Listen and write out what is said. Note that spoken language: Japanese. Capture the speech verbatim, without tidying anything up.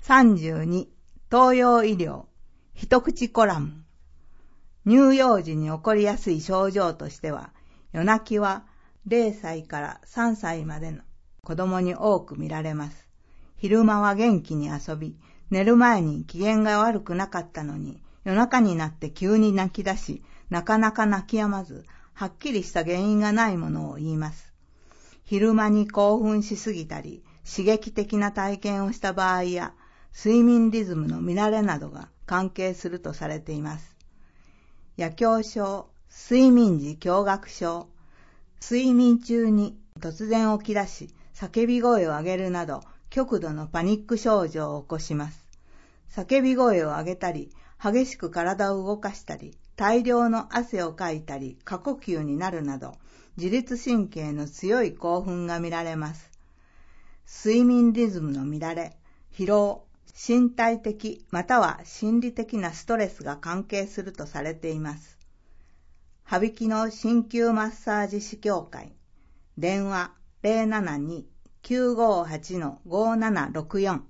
さんじゅうに、東洋医療、一口コラム。乳幼児に起こりやすい症状としては、夜泣きはれいさいからさんさいまでの子供に多く見られます。昼間は元気に遊び、寝る前に機嫌が悪くなかったのに、夜中になって急に泣き出し、なかなか泣き止まず、はっきりした原因がないものを言います。昼間に興奮しすぎたり、刺激的な体験をした場合や、睡眠リズムの乱れなどが関係するとされています。夜狂症、睡眠時驚愕症、睡眠中に突然起き出し、叫び声を上げるなど、極度のパニック症状を起こします。叫び声を上げたり、激しく体を動かしたり、大量の汗をかいたり、過呼吸になるなど、自律神経の強い興奮が見られます。睡眠リズムの乱れ、疲労、身体的または心理的なストレスが関係するとされています。羽曳の鍼灸マッサージ師協会、電話 ゼロななに きゅうごはち ごーななろくよん